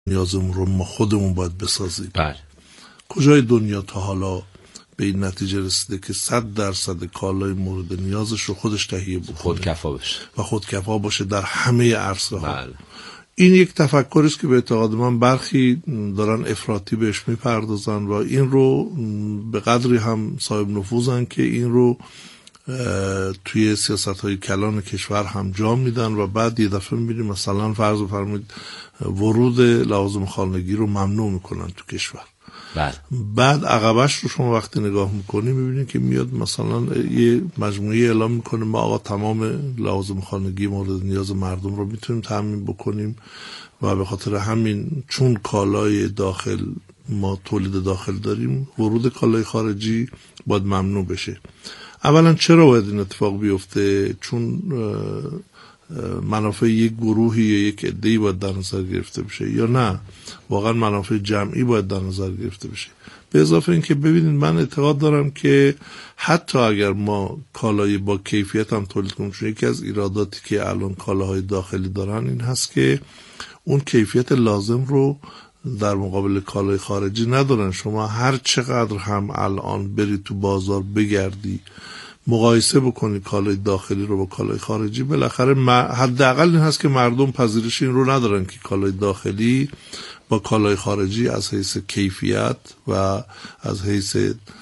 نیازمون رو ما خودمون باید بسازیم. بله. کجای دنیا تا حالا به این نتیجه رسیده که 100% کالای مورد نیازش رو خودش تهیه بکنه، خودکفا بشه و خودکفا باشه در همه عرصه‌ها؟ بله. این یک تفکری است که به اعتقاد من برخی دارن افراطی بهش میپردازن و این رو به قدری هم صاحب نفوذن که این رو توی سیاست‌های کلان کشور هم جا میدن و بعد یه دفعه میبینیم مثلا فرض بفرمایید ورود لوازم خانگی رو ممنوع میکنن تو کشور. بله. بعد عقبش رو شما وقتی نگاه میکنی میبینید که میاد مثلا یه مجموعه اعلام میکنه ما آقا تمام لوازم خانگی مورد نیاز مردم رو میتونیم تامین بکنیم و به خاطر همین چون کالای داخل ما تولید داخل داریم ورود کالای خارجی باید ممنوع بشه. اولا چرا باید این اتفاق بیفته؟ چون منافع یک گروهی یا یک عده‌ای باید در نظر گرفته بشه، یا نه واقعا منافع جمعی باید در نظر گرفته بشه؟ به اضافه اینکه ببینید من اعتقاد دارم که حتی اگر ما کالای با کیفیت هم تولید کنیم، چون یکی از ایراداتی که الان کالاهای داخلی دارن این هست که اون کیفیت لازم رو در مقابل کالای خارجی ندارن. شما هر چقدر هم الان بری تو بازار بگردی مقایسه بکنی کالای داخلی رو با کالای خارجی، بالاخره حداقل این هست که مردم پذیرش این رو ندارن که کالای داخلی با کالای خارجی از حیث کیفیت و از حیث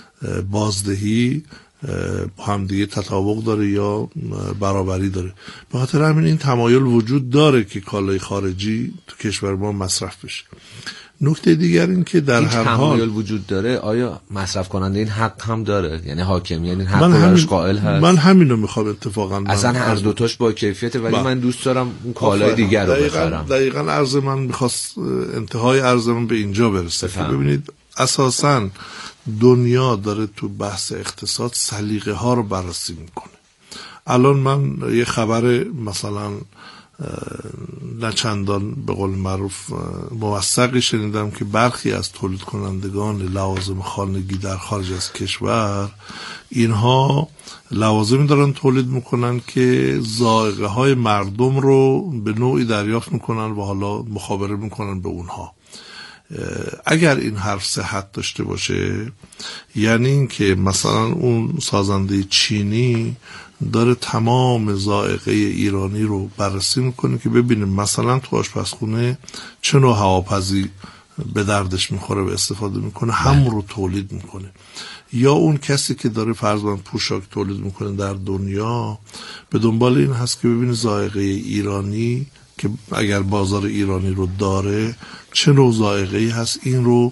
بازدهی با هم دیگه تطابق داره یا برابری داره. به خاطر همین این تمایل وجود داره که کالای خارجی تو کشور ما مصرف بشه. نکته دیگر این که در هر حال تمایل وجود داره، آیا مصرف کننده این حق هم داره؟ یعنی حاکم یعنی حق براش قائل هست؟ من همینو میخوام اتفاقا. اصلا هر دوتاش با کیفیته، ولی من دوست دارم اون کالای دیگر رو بخرم. دقیقاً عرض من میخواست انتهای عرض من به اینجا برسه. ببینید اساساً دنیا داره تو بحث اقتصاد سلیقه ها رو بررسی میکنه. الان من یه خبر مثلا نه چندان به قول معروف موثقی شنیدم که برخی از تولید کنندگان لوازم خانگی در خارج از کشور اینها لوازمی دارن تولید میکنن که ذائقه های مردم رو به نوعی دریافت میکنن و حالا مخابره میکنن به اونها. اگر این حرف صحت داشته باشه یعنی این که مثلا اون سازنده چینی داره تمام ذائقه ایرانی رو بررسی میکنه که ببینیم مثلا تو آشپزخونه چه نوع هواپزی به دردش میخوره و استفاده میکنه، همون رو تولید میکنه. یا اون کسی که داره فرضاً پوشاک تولید میکنه در دنیا به دنبال این هست که ببینه ذائقه ایرانی که اگر بازار ایرانی رو داره چه نوع ذائقه‌ای هست، این رو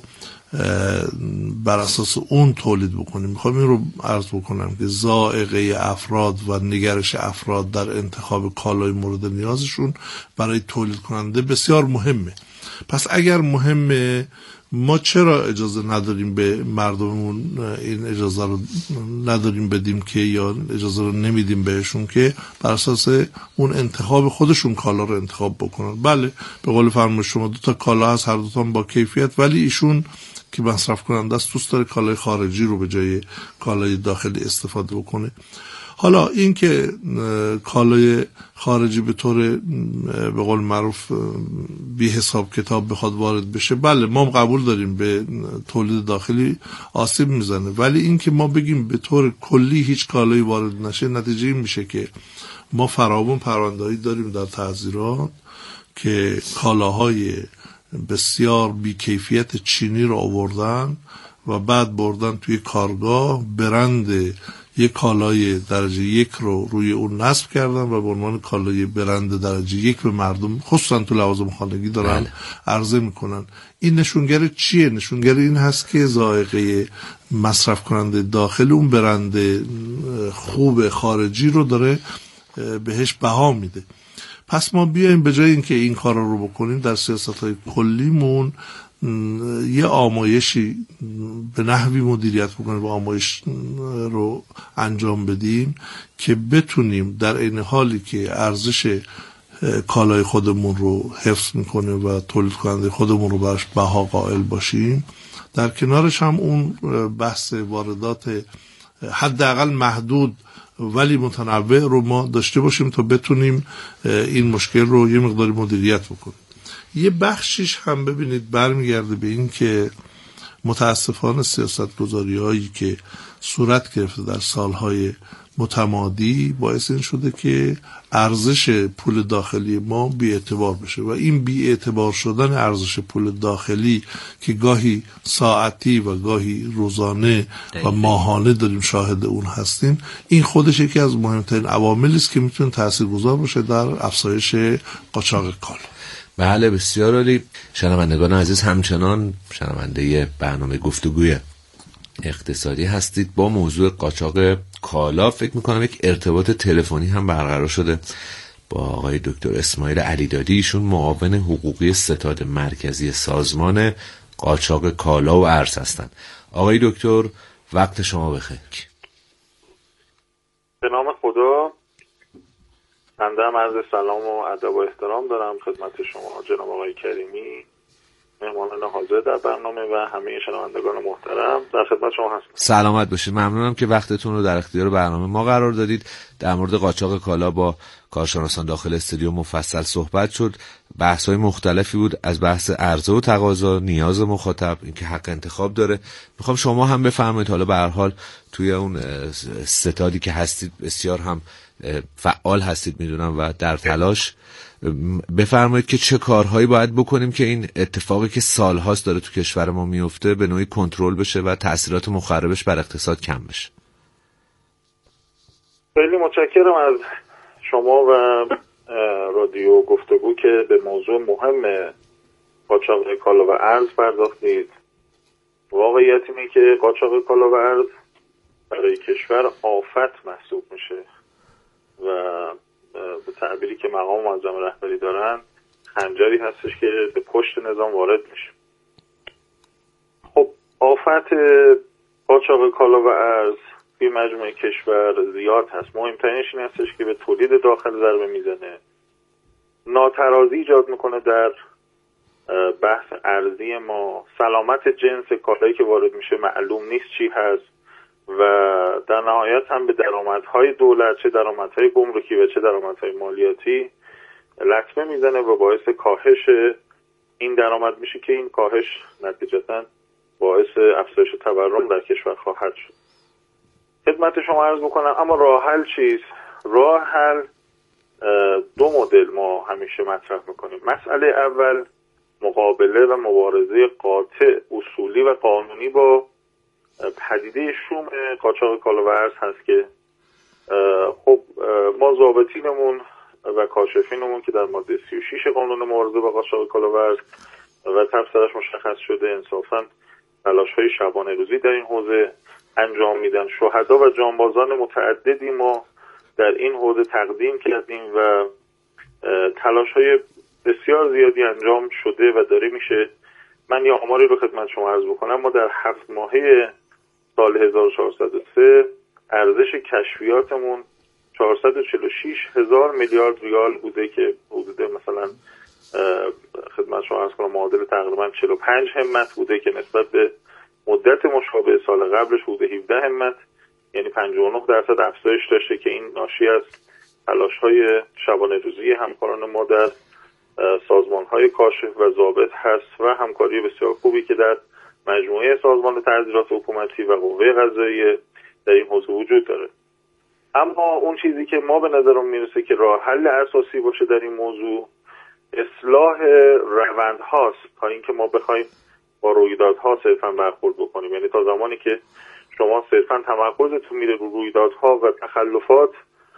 بر اساس اون تولید بکنیم. میخوام این رو عرض بکنم که ذائقه افراد و نگرش افراد در انتخاب کالای مورد نیازشون برای تولید کننده بسیار مهمه. پس اگر مهمه ما چرا اجازه نداریم به مردممون این اجازه رو نداریم بدیم که یا اجازه رو نمیدیم بهشون که بر اساس اون انتخاب خودشون کالا رو انتخاب بکنن؟ بله به قول فرمایش شما دو تا کالا هست، هر دو تا با کیفیت، ولی ایشون که مصرف کننده است دوست داره کالای خارجی رو به جای کالای داخلی استفاده بکنه. حالا این که کالای خارجی به طور به قول معروف بی حساب کتاب بخواد وارد بشه، بله ما قبول داریم به تولید داخلی آسیب میزنه، ولی این که ما بگیم به طور کلی هیچ کالایی وارد نشه، نتیجه این میشه که ما فراوان پرونده‌ای داریم در تعزیرات که کالاهای بسیار بیکیفیت چینی رو آوردن و بعد بردن توی کارگاه برند یک کالای درجه یک رو روی اون نصب کردن و به عنوان کالای برند درجه یک به مردم خصوصا تو لوازم خانگی دارن عرضه میکنن. این نشونگر چیه؟ نشونگر این هست که ذائقه مصرف کننده داخل اون برند خوب خارجی رو داره بهش بها میده. پس ما بیایم به جای اینکه این کارا رو بکنیم در سیاست‌های کلیمون یه آمایشی به نحوی مدیریت بکنیم و آمایش رو انجام بدیم که بتونیم در این حالی که ارزش کالای خودمون رو حفظ میکنه و تولید کننده خودمون رو براش بها قائل باشیم، در کنارش هم اون بحث واردات حداقل محدود ولی متنوع رو ما داشته باشیم تا بتونیم این مشکل رو یه مقداری مدیریت بکنیم. یه بخشیش هم ببینید برمیگرده به این که متاسفانه سیاست‌گذاری‌هایی که صورت گرفته در سالهای متمادی باعث این شده که ارزش پول داخلی ما بی‌اعتبار بشه و این بی‌اعتبار شدن ارزش پول داخلی که گاهی ساعتی و گاهی روزانه و ماهانه داریم شاهد اون هستیم، این خودش یکی از مهمترین عواملی است که میتونه تاثیرگذار باشه در افزایش قاچاق کالا. بله بسیار عالی. شنوندگان عزیز، همچنان شنونده برنامه گفتگوی اقتصادی هستید. با موضوع قاچاق کالا فکر میکنم یک ارتباط تلفنی هم برقرار شده با آقای دکتر اسماعیل علیدادی. ایشون معاون حقوقی ستاد مرکزی سازمان قاچاق کالا و ارز هستند. آقای دکتر وقت شما بخیر. به نام خدا. بنده هم عرض سلام و ادب و احترام دارم خدمت شما جناب آقای کریمی، مهمانان حاضر در برنامه و همه شنوندگان محترم. در خدمت شما هستم. سلامت باشید. ممنونم که وقتتون رو در اختیار برنامه ما قرار دادید. در مورد قاچاق کالا با کارشناسان داخل استودیو مفصل صحبت شد. بحث‌های مختلفی بود، از بحث عرضه و تقاضا، نیاز مخاطب، اینکه حق انتخاب داره. میخوام شما هم بفرمایید، حالا به هر حال توی اون ستادی که هستید بسیار هم فعال هستید میدونم و در تلاش، بفرمایید که چه کارهایی باید بکنیم که این اتفاقی که سالهاست داره تو کشور ما میفته به نوعی کنترل بشه و تأثیرات مخربش بر اقتصاد کم بشه. خیلی متشکرم از شما و رادیو گفتگو که به موضوع مهم قاچاق کالا و ارز پرداختید. واقعیت اینه که قاچاق کالا و ارز برای کشور آفت محسوب میشه و به تعبیری که مقام معظم رهبری دارن خنجری هستش که به پشت نظام وارد میشه. خب آفت قاچاق کالا و ارز توی مجموعه کشور زیاد هست. مهمترینش این هستش که به تولید داخل ضربه میزنه، ناترازی ایجاد میکنه در بحث ارزی ما، سلامت جنس کالایی که وارد میشه معلوم نیست چی هست و در نهایت هم به درآمدهای دولت، چه درآمدهای گمرکی و چه درآمدهای مالیاتی لطمه میزنه و باعث کاهش این درآمد میشه که این کاهش نتیجتاً باعث افزایش تورم در کشور خواهد شد. خدمت شما عرض بکنم اما راه حل چیست؟ راه حل دو مدل ما همیشه مطرح میکنیم. مسئله اول مقابله و مبارزه قاطع اصولی و قانونی با پدیده شوم قاچاق کالا و ارز هست که خب ما ضابطینمون و کاشفینمون که در ماده 36 قانون مبارزه با قاچاق کالا و ارز و تفسیرش مشخص شده انصافاً تلاش‌های شبانه روزی در این حوزه انجام میدن. شهدا و جانبازان متعددی ما در این حوزه تقدیم کردیم و تلاش‌های بسیار زیادی انجام شده و داره میشه. من یه آماری رو خدمت شما عرض بکنم. ما در 7 ماهه سال 1403 ارزش کشفیاتمون 446,000 میلیارد ریال بوده که حدود مثلا خدمت شما عرض کنم معادل تقریبا 45 همت بوده که نسبت به مدت مشابه سال قبلش حدود 17 همت، یعنی 59% افزایش داشته که این ناشی از تلاش‌های شبانه روزی همکاران ما در سازمان‌های کاشف و ضابط هست و همکاری بسیار خوبی که در مجموعه سازمان تعزیرات حکومتی و قوه قضاییه در این حوزه وجود داره. اما اون چیزی که ما به نظرم میرسه که راه حل اساسی باشه در این موضوع اصلاح روند هاست تا اینکه ما بخوایم با رویدادها صرفا برخورد بکنیم. یعنی تا زمانی که شما صرفا تمرکزتون میره رو رویدادها و تخلفات،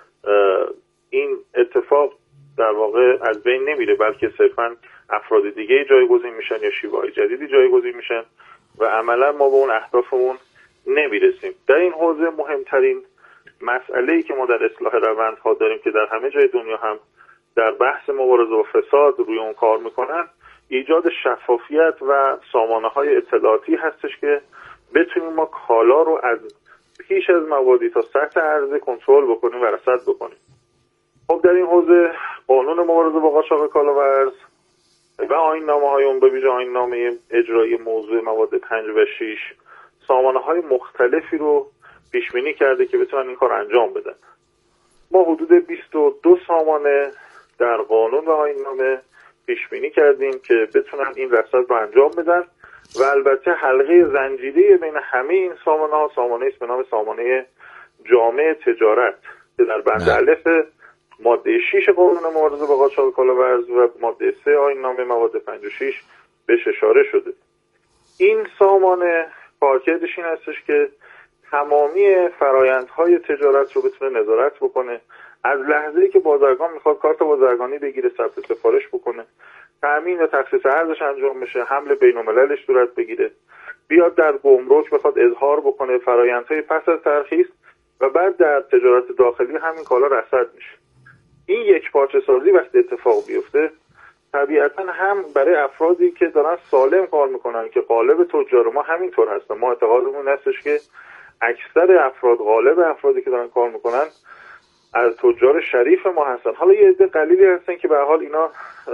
این اتفاق در واقع از بین نمیره، بلکه صرفا افراد دیگه جایگزین میشن یا شیوه‌های جدیدی جایگزین میشن و عملا ما به اون اهدافمون نمیرسیم. در این حوزه مهمترین مسئله‌ای که ما در اصلاح روندها داریم که در همه جای دنیا هم در بحث مبارزه با فساد روی اون کار میکنن، ایجاد شفافیت و سامانه‌های اطلاعاتی هستش که بتونیم ما کالا رو از پیش از مبادی تا سطح عرضه کنترل بکنیم و رصد بکنیم. خب در این حوزه قانون مبارزه با قاچاق کالا و ارز و آیین‌نامه‌های اون به ویژه آیین‌نامه اجرایی موضوع مواد 5 و 6 سامانه‌های مختلفی رو پیش بینی کرده که بتونن این کار انجام بدن. ما حدود 22 سامانه در قانون و آیین‌نامه پیش بینی کردیم که بتونن این رصد رو انجام بدن و البته حلقه زنجیره بین همه این سامانه‌ها سامانه است به نام سامانه جامع تجارت که در بند الف ماده 6 قانون مبارزه با قاچاق کالا و ارز و ماده 3 آیین نامه مواد 56 بهش اشاره شده. این سامانه کارکردش این هستش که تمامی فرایندهای تجارت رو بتونه نظارت بکنه، از لحظه‌ای که بازرگان میخواد کارت بازرگانی بگیره، ثبت سفارش بکنه، تامین و تخصیص ارزش انجام بشه، حمل بین‌المللش صورت بگیره، بیاد در گمرک بخواد اظهار بکنه، فرایندهای پس از ترخیص و بعد در تجارت داخلی همین کالا رصد میشه. این یک پارچه سازی وقتی اتفاق بیفته طبیعتا هم برای افرادی که دارن سالم کار میکنن که غالب تجار ما همینطور هستن، ما اعتقادمون هستش که اکثر افراد غالب افرادی که دارن کار میکنن از تجار شریف ما هستن. حالا یه عده قلیلی هستن که به هر حال اینا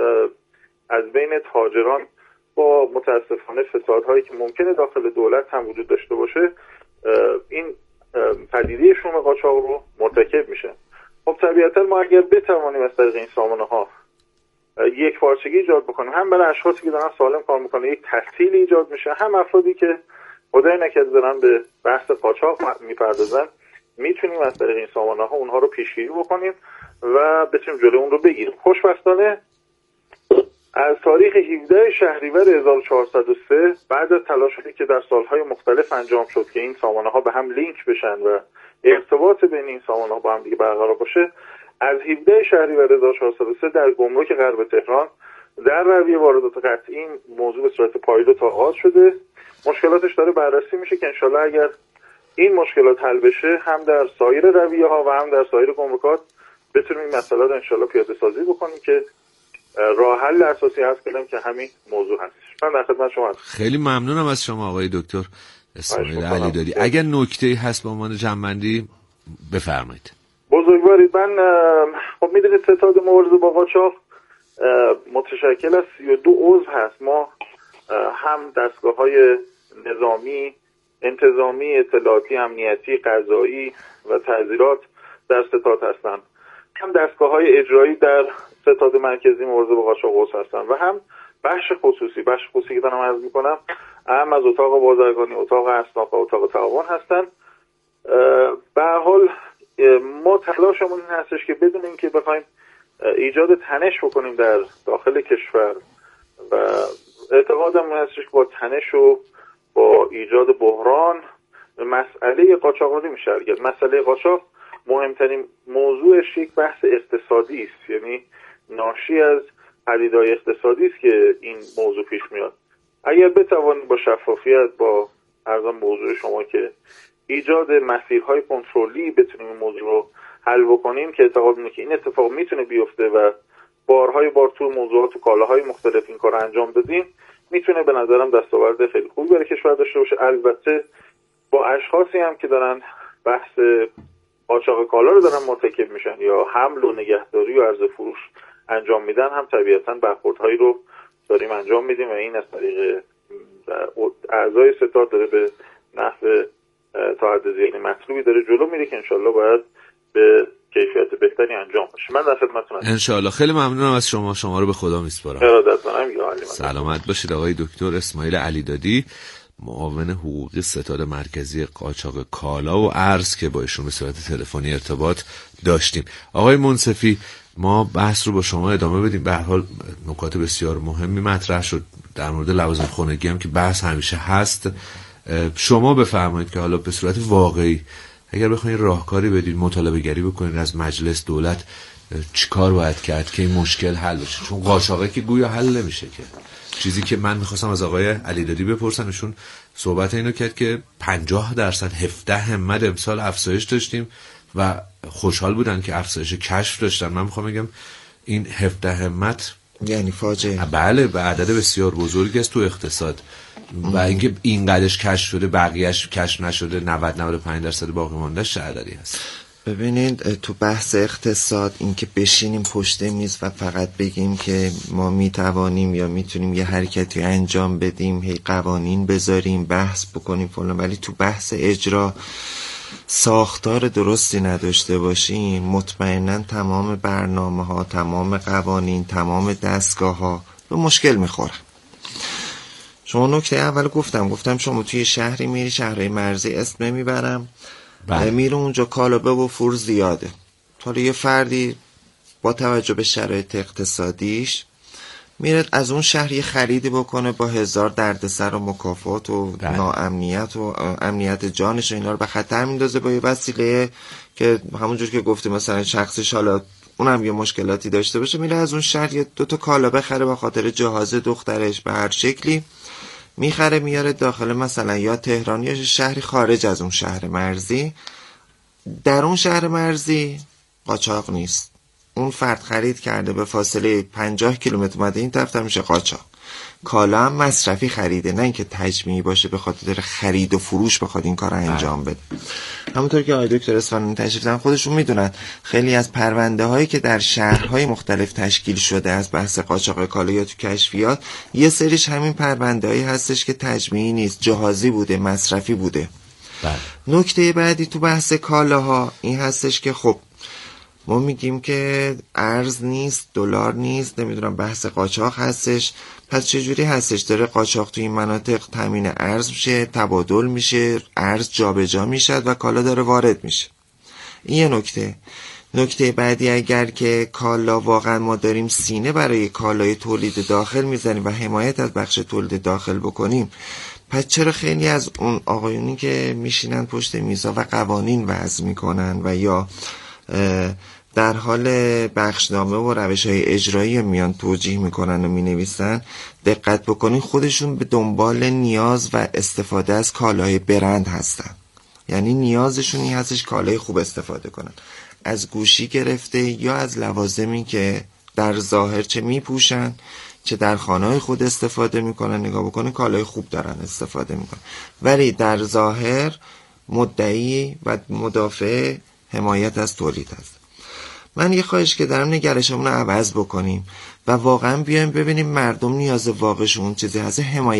از بین تاجران با متاسفانه فسادهایی که ممکنه داخل دولت هم وجود داشته باشه این پدیده شوم قاچاق رو مرتکب میشه. خب طبیعتا ما اگر بتوانیم از طریق این سامانه‌ها یک پارچگی ایجاد بکنیم، هم برای اشخاصی که دارن سالم کار میکنن یک تسهیل ایجاد میشه، هم افرادی که خدای نکرده دارن به بحث قاچاق میپردازن میتونیم از طریق این سامانه‌ها اونها رو پیشگیری بکنیم و بتونیم جلوی اون رو بگیریم. خوشبختانه از تاریخ 17 شهریور 1403 بعد از تلاشی که در سالهای مختلف انجام شد که این سامانه‌ها به هم لینک بشن و ارتباط بین این سامانه‌ها با هم دیگه برقرار باشه، از 17 شهریور 1403 در گمرک غرب تهران در رویه واردات قطعی این موضوع به صورت پایلوت آغاز شده. مشکلاتش داره بررسی میشه که انشالله اگر این مشکلات حل بشه هم در سایر رویه ها و هم در سایر گمرکات بتونیم این مسئله رو انشالله پیاده سازی بکنیم که راه حل اساسی هست کردم که همین موضوع هستش. من در خدمت شما هستم. خیلی ممنونم از شما آقای دکتر اسماعیل علیدادی. اگر نکته‌ای هست با عنوان جمع‌بندی بفرمایید. بزرگوارید، من خب میدونید ستاد مبارزه با قاچاق متشکل از 32 عضو هست. ما هم دستگاه‌های نظامی، انتظامی، اطلاعاتی، امنیتی، قضایی و تعزیرات در ستاد هستند، هم دستگاه‌های اجرایی در ستاد مرکزی مبارزه با قاچاق هستند و هم بخش خصوصی که دارم عرض می‌کنم هم از اتاق بازرگانی، اتاق اصناف و اتاق تعاون هستند. به هر حال ما تلاشمون این هستش که بدون اینکه بخوایم ایجاد تنش بکنیم در داخل کشور و اعتقادم این هستش که با تنش و با ایجاد بحران مسئله قاچاق رو نمیشه حل کرد. مسئله قاچاق مهمترین موضوعش یک بحث اقتصادی است، یعنی ناشی از پدیده‌های اقتصادی است که این موضوع پیش میاد. اگر بتوانیم با شفافیت با ارزان موضوع شما که ایجاد مسیرهای کنترلی بتونیم این موضوع رو حل بکنیم که اعتقاد اینه که این اتفاق میتونه بیفته و بارهای بار تو موضوعات تو کالاهای مختلف این کار انجام بدیم، میتونه به نظرم دستاورد خیلی خوبی برای کشور داشته باشه. البته با اشخاصی هم که دارن بحث قاچاق کالا رو دارن مرتکب میشن یا حمل و نگهداری و عرضه فروش انجام میدن هم طبیعتاً برخوردهایی رو داریم انجام میدیم و این از طریق اعضای ستاد داره به نحو تا حد زیادی مطلوبی داره جلو میره که انشالله باید به کیفیت بهتری انجام بشه. من در خدمتتون هستم. انشالله. خیلی ممنونم از شما رو به خدا میسپارم. ارادت دارم. سلامت باشید آقای دکتر اسماعیل علیدادی، معاون حقوقی ستاد مرکزی قاچاق کالا و ارز که با ایشون به صورت تلفنی ارتباط داشتیم. آقای منصفی، ما بحث رو با شما ادامه بدیم. به هر حال نکات بسیار مهمی مطرح شد در مورد لوازم خانگی هم که بحث همیشه هست. شما بفرمایید که حالا به صورت واقعی اگر بخواید راهکاری بدید، مطالبه گری بکنید از مجلس، دولت، چیکار باید کرد که این مشکل حل بشه؟ چون قاچاقه که گویا حل نمیشه که. چیزی که من میخواستم از آقای علیدادی بپرسم، ایشون صحبت اینو کرد که 50% 17 همت امسال افزایش داشتیم و خوشحال بودن که افزایش کشف داشتن. من میخوام بگم این 17 همت یعنی فاجعه. بله، به عدد بسیار بزرگی است تو اقتصاد و اینکه این قدرش کشف شده بقیهش کشف نشده 90-95% باقی مانده چه عددی هست؟ ببینید تو بحث اقتصاد اینکه بشینیم پشت میز و فقط بگیم که ما میتوانیم یا میتونیم یه حرکتی انجام بدیم، هی قوانین بذاریم، بحث بکنیم فلان، ولی تو بحث اجرا ساختار درستی نداشته باشیم، مطمئنا تمام برنامه‌ها، تمام قوانین، تمام دستگاه‌ها به مشکل میخورن. شما نکته اول گفتم شما توی شهری میری، شهرهای مرزی اسم نمیبرم، میره اونجا کالابه و فور زیاده. حالا یه فردی با توجه به شرایط اقتصادیش میره از اون شهری خریدی بکنه با 1000 دردسر و مکافات و ناامنیت و امنیت جانش و اینا رو به خطر میندازه با یه وسیله که همونجور که گفته مثلا شخصش حالا اونم یه مشکلاتی داشته باشه، میره از اون شهر یه 2 تا کالا بخره به خاطر جهاز دخترش به هر شکلی میخره میاره داخل مثلا یا تهران یا شهری خارج از اون شهر مرزی. در اون شهر مرزی قاچاق نیست، اون فرد خرید کرده به فاصله 50 کیلومتر اومده این طرف میشه قاچاق. کالا هم مصرفی خریده، نه اینکه تجمیعی باشه به خاطر خرید و فروش بخواد این کار رو انجام بده. همونطور که آقای دکتر اصفهانی تشریف دارن خودشون میدونن خیلی از پرونده هایی که در شهرهای مختلف تشکیل شده از بحث قاچاق کالا یا تو کشفیات، یه سریش همین پرونده هایی هستش که تجمیعی نیست، جهازی بوده، مصرفی بوده. نکته بعدی تو بحث کالاها این هستش که خب ما میگیم که ارز نیست، دلار نیست، نمیدونم بحث قاچاق هستش. پس چجوری هستش داره قاچاق تو این مناطق تامین ارز میشه، تبادل میشه، ارز جابجا میشه و کالا داره وارد میشه. این یه نکته. نکته بعدی اگر که کالا واقعا ما داریم سینه برای کالای تولید داخل میزنیم و حمایت از بخش تولید داخل بکنیم، پس چرا خیلی از اون آقایونی که میشینن پشت میزا و قوانین وضع میکنن و یا در حال بخشنامه و روش‌های اجرایی میان توجیه میکنن و مینویسن، دقت بکنین خودشون به دنبال نیاز و استفاده از کالای برند هستن. یعنی نیازشون این هستش کالای خوب استفاده کنن، از گوشی گرفته یا از لوازمی که در ظاهر چه میپوشن چه در خانه‌های خود استفاده میکنن. نگاه بکنین کالای خوب دارن استفاده میکنن، ولی در ظاهر مدعی و مدافع حمایت از تولید هست. من یه خواهش که دارم نگرشمون رو عوض بکنیم و واقعا بیایم ببینیم مردم نیاز واقعشون چیزی هست،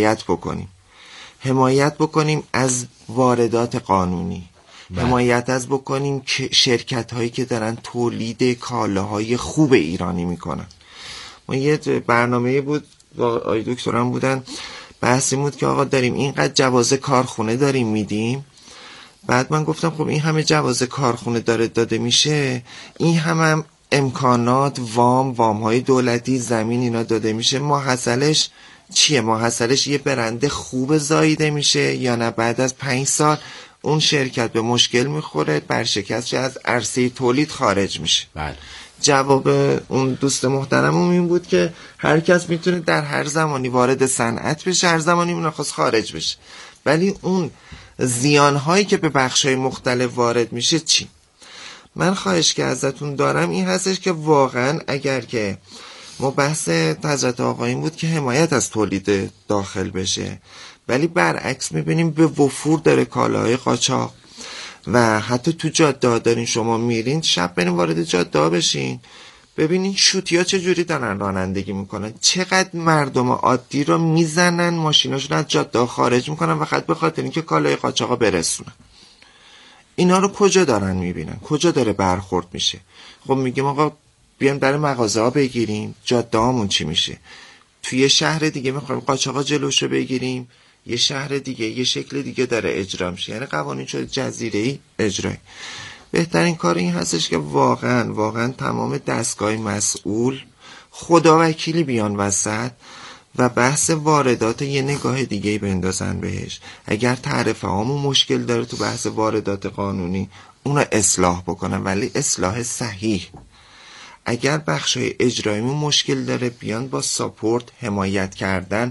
حمایت بکنیم از واردات قانونی، حمایت از بکنیم که شرکت هایی که دارن تولید کالاهای خوب ایرانی میکنن. ما یه برنامه بود با آقای دکتران بودن، بحثی بود که آقا داریم اینقدر جواز کارخونه داریم میدیم. بعد من گفتم خب این همه جواز کارخونه داره داده میشه، این هم امکانات وام های دولتی زمین اینا داده میشه، محصلش چیه؟ محصلش یه برنده خوب زاییده میشه یا نه بعد از 5 سال اون شرکت به مشکل میخوره، برشکست از عرصه تولید خارج میشه. بله. جواب اون دوست محترمم این بود که هر کس میتونه در هر زمانی وارد صنعت بشه، هر زمانی میخواست خارج بشه، ولی اون زیانهایی که به بخشای مختلف وارد میشه چی؟ من خواهش که ازتون دارم این هستش که واقعا اگر که ما بحث حضرت آقایون بود که حمایت از تولید داخل بشه، ولی برعکس میبینیم به وفور داره کالاهای قاچاق و حتی تو جاده دارین شما میرین، شب برین وارد جاده بشین ببینین شوتیا چه جوری دارن رانندگی میکنن، چقدر مردم عادی رو میزنن، ماشیناشون از جاده خارج میکنن فقط به خاطر اینکه کالای قاچاقا برسونن. اینا رو کجا دارن میبینن؟ کجا داره برخورد میشه؟ خب میگیم آقا بیام در مغازه ها بگیریم، جاده هامون چی میشه؟ توی شهر دیگه میخوایم قاچاقا جلوشو بگیریم، یه شهر دیگه یه شکل دیگه داره اجرا میشه، یعنی قوانین شده جزیره‌ای اجرایی. بهترین کار این هستش که واقعا تمام دستگاه مسئول خداوکیلی بیان وسط و بحث واردات یه نگاه دیگه بندازن بهش. اگر تعرفه هامون مشکل داره تو بحث واردات قانونی اونو اصلاح بکنن، ولی اصلاح صحیح. اگر بخشای اجراییمون مشکل داره بیان با ساپورت، حمایت کردن،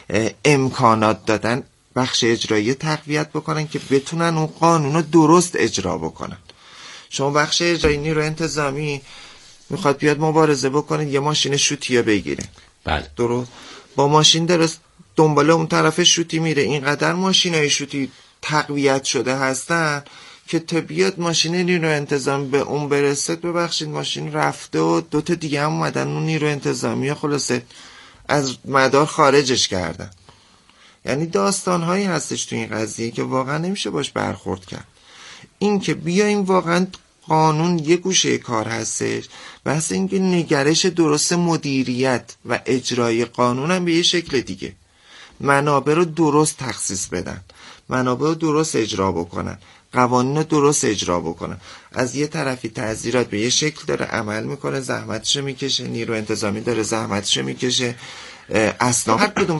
امکانات دادن بخش اجرایی تقویت بکنن که بتونن اون قانونو درست اجرا بکنن. شما بخش اجرایی نیروی انتظامی میخواد بیاد مبارزه بکنید یه ماشین شوتیه بگیره، بله درست، با ماشین درست دنبال اون طرف شوتی میره، اینقدر ماشینای شوتی تقویت شده هستن که تا بیاد ماشین نیروی انتظامی به اون برسه، ببخشید ماشین رفته و 2 تا دیگه هم اومدن اون نیروی انتظامی خلاصه از مدار خارجش کردن. یعنی داستانهایی هستش تو این قضیه که واقعا نمیشه باش برخورد کرد. این که بیایم واقعا قانون یه گوشه کار هستش، بحث این که نگرش درست مدیریت و اجرای قانون هم به یه شکل دیگه، منابع رو درست تخصیص بدن، منابع رو درست اجرا بکنن، قوانین رو درست اجرا بکنن. از یه طرفی تعزیرات به یه شکل داره عمل میکنه، زحمتش میکشه، نیرو انتظامی داره زحمتش میکشه، اصلا هر کدوم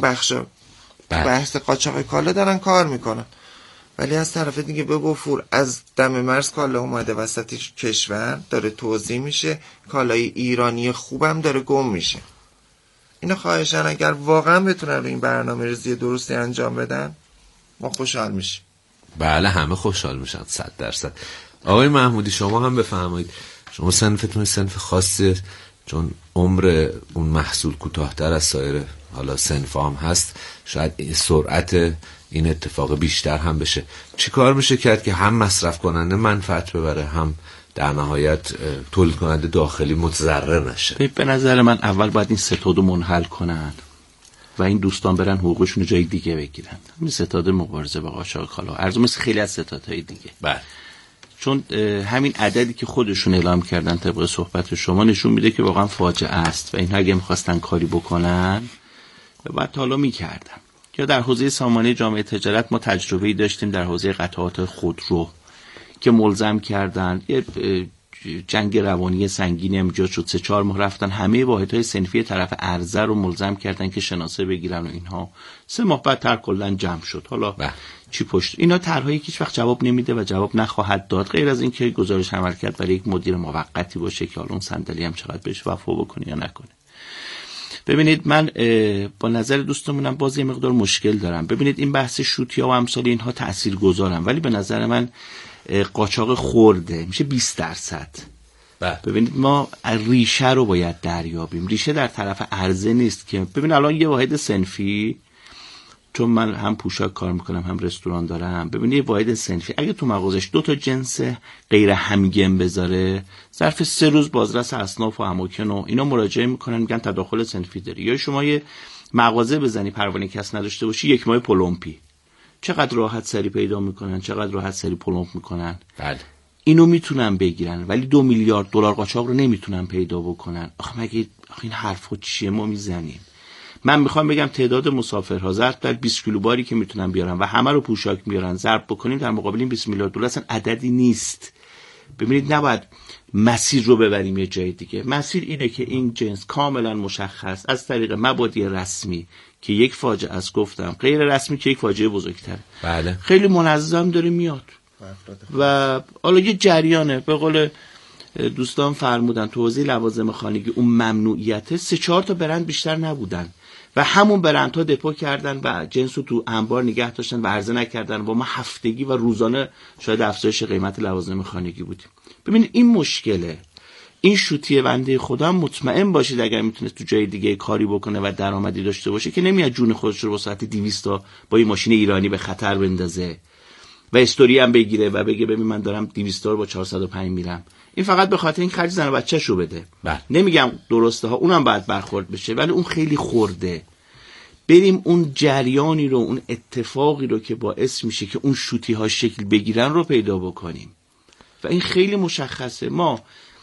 بحث قاچاق کالا دارن کار میکنن، ولی از طرف دیگه به وفور از دم مرز کالا اومده وسط کشور داره توزیع میشه، کالای ایرانی خوبم داره گم میشه. اینا خواهشن اگر واقعا بتونن رو این برنامه ریزی درستی انجام بدن ما خوشحال میشیم. بله همه خوشحال میشن 100%. آقای محمودی شما هم بفرمایید، شما صنفتون صنف خاصیه، چون عمر اون محصول کوتاه‌تر از سایر حالا صنف هم هست، شاید سرعت این اتفاق بیشتر هم بشه. چی کار میشه کرد که هم مصرف کننده منفعت ببره، هم در نهایت تولید کننده داخلی متضرر نشه؟ به نظر من اول باید این ستاد رو منحل کنن و این دوستان برن حقوقشون رو جای دیگه بگیرن. این ستاد مبارزه با قاچاق کالا ارز مثل خیلی از ستادهای دیگه. بله. چون همین عددی که خودشون اعلام کردن طبق صحبت شما نشون میده که واقعا فاجعه است و این اگه می‌خواستن کاری بکنن بعد حالا می‌کردن. یا در حوزه سامانه جامعه تجارت ما تجربه‌ای داشتیم در حوزه قطعات خودرو که ملزم کردن، یه جنگ روانی سنگین امجاد شد، 3-4 ماه رفتن همه واحدهای صنفی طرف عرضه رو ملزم کردن که شناسه بگیرن و اینها. 3 ماه بعد تر کلا جمع شد. حالا چی پشت اینا طرحهایی که هیچ وقت جواب نمیده و جواب نخواهد داد، غیر از اینکه گزارش عملکرد برای یک مدیر موقتی باشه که حالا اون صندلی هم چقدر بهش وفا بکنه یا نکنه. ببینید من با نظر دوستمونم باز یه مقدار مشکل دارم. ببینید این بحث شوتیا و امثال اینها تاثیرگذارن، ولی به نظر من قاچاق خورده میشه 20%. ببینید ما ریشه رو باید دریابیم. ریشه در طرف عرضه نیست که ببین الان یه واحد صنفی، چون من هم پوشاک کار میکنم هم رستوران دارم، ببینید یه واحد صنفی اگه تو مغازش 2 تا جنس غیر همگن بذاره، ظرف 3 روز بازرس اصناف و اماکن و اینا مراجعه میکنن میگن تداخل صنفی داری. یا شما یه مغازه بزنی پروانه کس نداشته باشی 1 ماه پلمپی، چقدر راحت سری پیدا میکنن، چقدر راحت سری پلمپ میکنن. بله اینو میتونن بگیرن ولی 2 میلیارد دلار قاچاق رو نمیتونن پیدا بکنن. آخه مگه این حرفو چیه ما میزنیم؟ من میخوام بگم تعداد مسافرها ضرب در 20 کیلو باری که میتونن بیارن و همه رو پوشاک میارن ضرب بکنیم در مقابل این 20 میلیارد دلار اصلا عددی نیست. ببینید نباید مسیر رو ببریم یه جای دیگه. مسیر اینه که این جنس کاملا مشخص از طریق مبادی رسمی که یک فاجعه است، گفتم غیر رسمی که یک فاجعه بزرگتره. بله. خیلی منظم داره میاد و حالا یه جریانه. به قول دوستان فرمودن تو حوزه لوازم خانگی اون ممنوعیت 3-4 تا برند بیشتر نبودن و همون برندها دپو کردن و جنس رو تو انبار نگه داشتن و عرضه نکردن و ما هفتگی و روزانه شاید افزایش قیمت لوازم خانگی بودیم. ببینید این مشکله. این شوتیه بنده خدا مطمئن باشید اگر میتونه تو جای دیگه کاری بکنه و درآمدی داشته باشه که نمیاد جون خودش رو با ساعت 200 تا با این ماشین ایرانی به خطر بندازه و استوری هم بگیره و بگه ببین من دارم 200 تا رو با 405 میرم. این فقط به خاطر این خرج زن و بچه‌شو بده. نمیگم درسته ها، اونم باید برخورد بشه، ولی اون خیلی خورده. بریم اون جریانی رو، اون اتفاقی رو که باعث میشه که اون شوتی ها شکل بگیرن رو پیدا بکنیم و این خیلی مشخصه. ما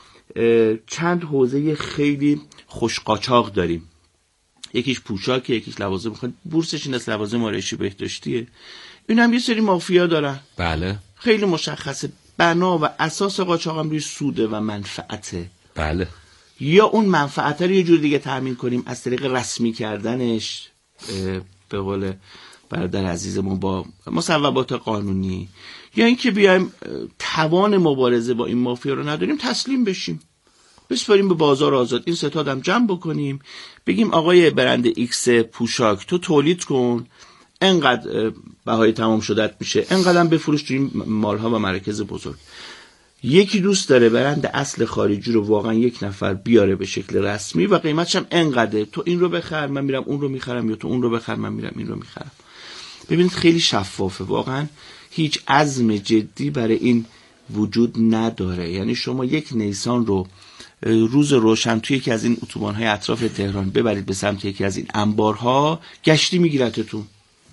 چند حوزه خیلی خوش قاچاق داریم، یکیش پوشاکه، یکیش لوازم خانگی، بورسش این از لوازم آرایشی بهداشتیه. این هم یه سری مافیا دارن. بله. خیلی مشخصه. بنا و اساس قاچاق هم روی سوده و منفعته. بله. یا اون منفعت رو یه جور دیگه تامین کنیم از طریق رسمی کردنش به قول برادر عزیزمون با مصوبات قانونی، یا اینکه بیایم توان مبارزه با این مافیا رو نداریم تسلیم بشیم، بسپاریم به بازار آزاد، این ستادم جمع بکنیم، بگیم آقای برند ایکس پوشاک تو تولید کن، انقدر بهای تمام شدت میشه، انقدر بفروش تو این مالها و مراکز بزرگ. یکی دوست داره برند اصل خارجی رو واقعا یک نفر بیاره به شکل رسمی و قیمتش هم انقدره، تو این رو بخر من میرم اون رو میخرم، یا تو اون رو بخر من میرم این رو میخرم. ببینید خیلی شفافه، واقعا هیچ عزم جدی برای این وجود نداره. یعنی شما یک نیسان رو روز روشن توی یکی از این اتوبان‌های اطراف تهران ببرید به سمت یکی از این انبارها، گشتی میگیرتتون.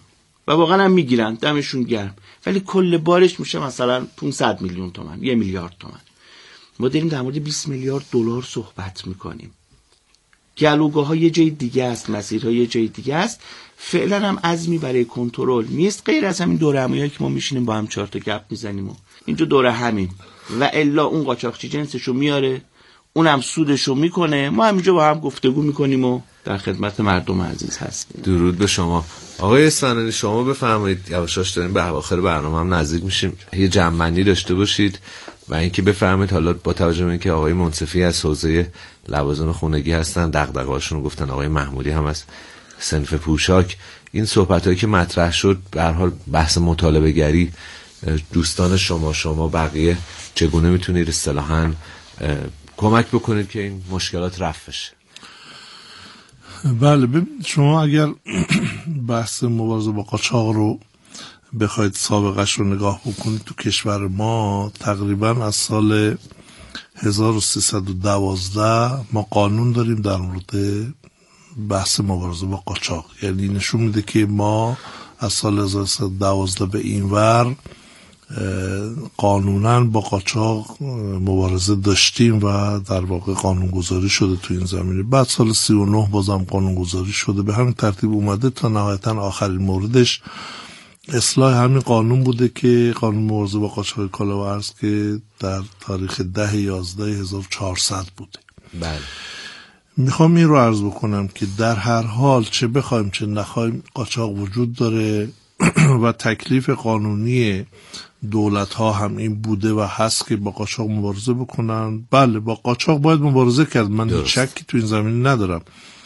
و واقعا هم میگیرن، دمشون گرم، ولی کل بارش میشه مثلا 500 میلیون تومان، 1 میلیارد تومان. ما داریم در مورد 20 میلیارد دلار صحبت میکنیم. گلوگاه ها یه جای دیگه است، مسیرها یه جای دیگه است. فعلا هم عزمی برای کنترل نیست غیر از همین دوره همیایی که ما میشینیم با هم 4 تا گپ میزنیم و اینجا دوره همین، و الا اون قاچاقچی جنسشو میاره، اونم سودشو میکنه، ما همینجا با هم گفتگو میکنیم و در خدمت مردم عزیز هستیم. درود به شما آقای اصفهانی. شما بفرمایید، یواشاش داریم به اواخر برنامه هم نزدیک میشیم، یه جمع‌بندی داشته باشید و اینکه بفرمایید حالا با توجه به اینکه آقای منصفی از حوزه لوازم خونگی هستن، دغدغه‌هاشون گفتن، آقای محمودی هم از صنف پوشاک، این صحبتایی که مطرح شد به هر حال بحث مطالبه گری، دوستان شما بقیه چگونه میتونید اصطلاحاً کمک بکنید که این مشکلات رفع بشه؟ بله، ببینید شما اگر بحث مبارزه با قاچاق رو بخواید سابقش رو نگاه بکنید، تو کشور ما تقریبا از سال 1312 ما قانون داریم در مورد بحث مبارزه با قاچاق. یعنی نشون میده که ما از سال 1312 به این ور قانونا با قاچاق مبارزه داشتیم و در واقع قانونگذاری شده تو این زمینه. بعد سال 39 بازم قانونگذاری شده، به همین ترتیب اومده تا نهایتا آخرین موردش اصلاح همین قانون بوده که قانون مبارزه با قاچاق کالا و ارز که در تاریخ 10/11/1400 بوده. بله. میخوام این رو عرض بکنم که در هر حال چه بخوایم چه نخوایم قاچاق وجود داره و تکلیف قانونی دولت ها هم این بوده و هست که با قاچاق مبارزه بکنن. بله، با قاچاق باید مبارزه کرد، من هیچ شکی تو این زمینه ندارم.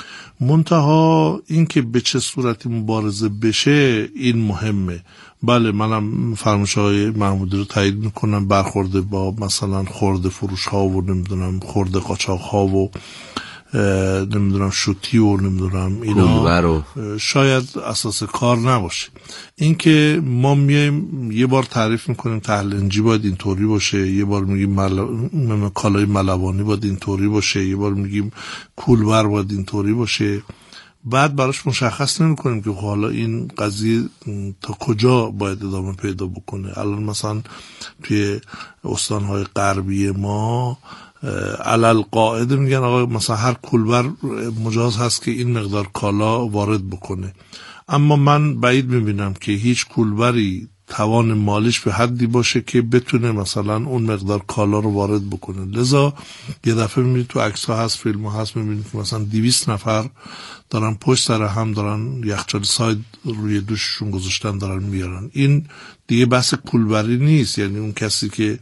منتها این که به چه صورتی مبارزه بشه این مهمه. بله، منم فرمایش های محمودی رو تایید میکنم، برخورده با مثلا خرده فروش ها و نمیدونم خرده قاچاق ها و نمیدونم شوتی و نمیدونم اینا شاید اساس کار نباشه. این که ما میایم یه بار تعریف میکنیم تهلنجی باید اینطوری باشه، یه بار میگیم کالای ملوانی باید اینطوری باشه، یه بار میگیم کولبر باید اینطوری باشه، بعد براش مشخص نمیکنیم که حالا این قضیه تا کجا باید ادامه پیدا بکنه. الان مثلا توی استانهای غربی ما علل قاعده میگن آقا مثلا هر کولبر مجاز هست که این مقدار کالا وارد بکنه، اما من بعید میبینم که هیچ کولبری توان مالیش به حدی باشه که بتونه مثلا اون مقدار کالا رو وارد بکنه. لذا یه دفعه میبینید تو عکس ها هست، فیلم ها هست، میبینید که مثلا 200 نفر دارن پشت سر هم دارن یخچال ساید روی دوششون گذاشتن دارن میارن. این دیگه بحث کولبری نیست. یعنی اون کسی که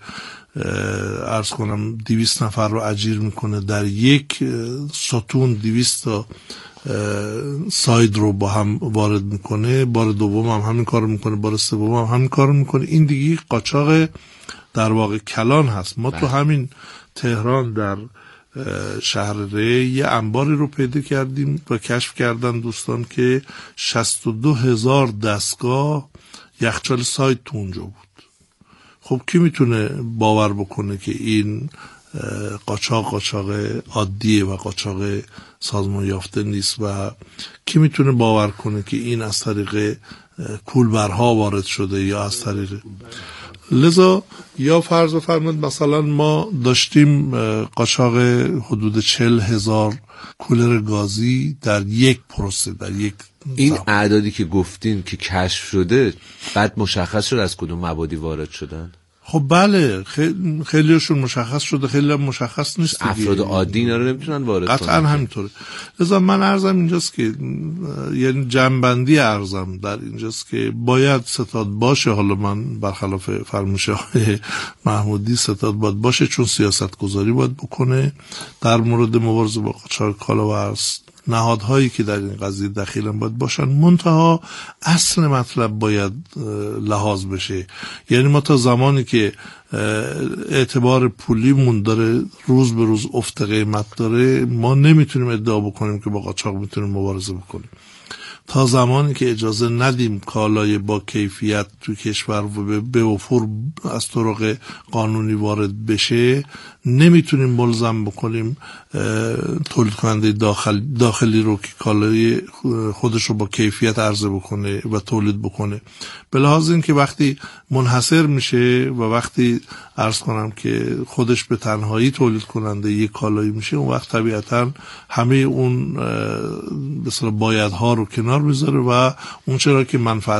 عرض کنم 200 نفر رو اجیر میکنه در یک ستون 200 تا ساید رو با هم وارد میکنه، بار دوم هم همین کار میکنه، بار سوم هم همین کار میکنه، این دیگه قاچاق در واقع کلان هست. ما تو همین تهران در شهر ری یه انباری رو پیدا کردیم و کشف کردن دوستان که 62,000 دستگاه یخچال ساید تو اونجا بود. خب کی میتونه باور بکنه که این قاچاق عادیه و قاچاق سازمان یافته نیست و کی میتونه باور کنه که این از طریق کولبرها وارد شده یا از طریق. لذا یا فرض بفرمایید مثلا ما داشتیم قاچاق حدود 40,000 کولر گازی در یک پروسه، در یک این اعدادی که گفتین که کشف شده بعد مشخص شد از کدوم مبادی وارد شدن؟ خب بله، خیلیشون مشخص شده، خیلی هم مشخص نیست. افراد عادی اینا رو نمیتونن وارد کنن. قطعا همینطوره. لذا من عرضم اینجاست که یعنی جنبندی عرضم در اینجاست که باید ستاد باشه. حالا من برخلاف فرمایش های محمودی ستاد باید باشه، چون سیاست گذاری باید بکنه در مورد مبارزه با قاچاق کالا و ارز. نهادهایی که در این قضیه دخیلن باید باشن، منتها اصل مطلب باید لحاظ بشه. یعنی ما تا زمانی که اعتبار پولیمون داره روز به روز افت قیمت داره، ما نمیتونیم ادعا بکنیم که با قاچاق میتونیم مبارزه بکنیم. تا زمانی که اجازه ندیم کالای با کیفیت تو کشور به وفور از طرق قانونی وارد بشه، نمیتونیم ملزم بکنیم تولید کننده داخلی رو که کالای خودش رو با کیفیت عرضه بکنه و تولید بکنه. به لحاظ این که وقتی منحصر میشه و وقتی عرض کنم که خودش به تنهایی تولید کننده یک کالایی میشه، اون وقت طبیعتا همه اون به اصطلاح بایدها رو کنار میذاره و اون چرا که منفعت